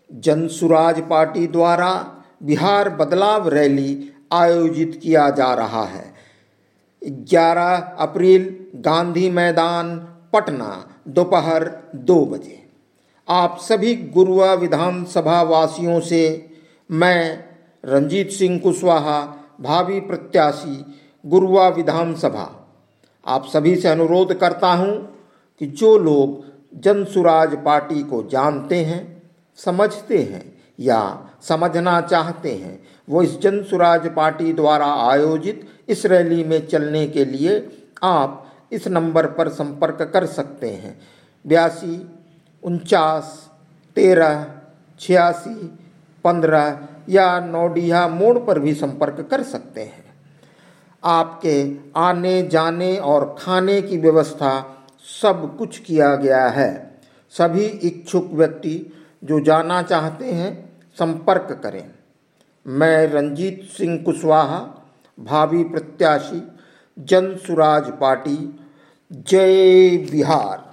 Jan Suraaj party द्वारा बिहार बदलाव rally आयोजित किया जा रहा है। 11 अप्रैल गांधी मैदान पटना दोपहर 2 बजे। आप सभी गुरुआ विधानसभा वासियों से मैं रंजीत सिंह कुशवाहा, भावी प्रत्याशी गुरुआ विधानसभा, आप सभी से अनुरोध करता हूं कि जो लोग जनसुराज पार्टी को जानते हैं, समझते हैं या समझना चाहते हैं, वो इस जनसुराज पार्टी द्वारा आयोजित इस रैली में चलने के लिए आप इस नंबर पर संपर्क कर सकते हैं। 82 49 13 86 15 या नौडिया मोड़ पर भी संपर्क कर सकते हैं। आपके आने जाने और खाने की व्यवस्था सब कुछ किया गया है। सभी इच्छुक व्यक्ति जो जाना चाहते हैं संपर्क करें। मैं रंजीत सिंह कुशवाहा, भावी प्रत्याशी जनसुराज पार्टी। जय बिहार।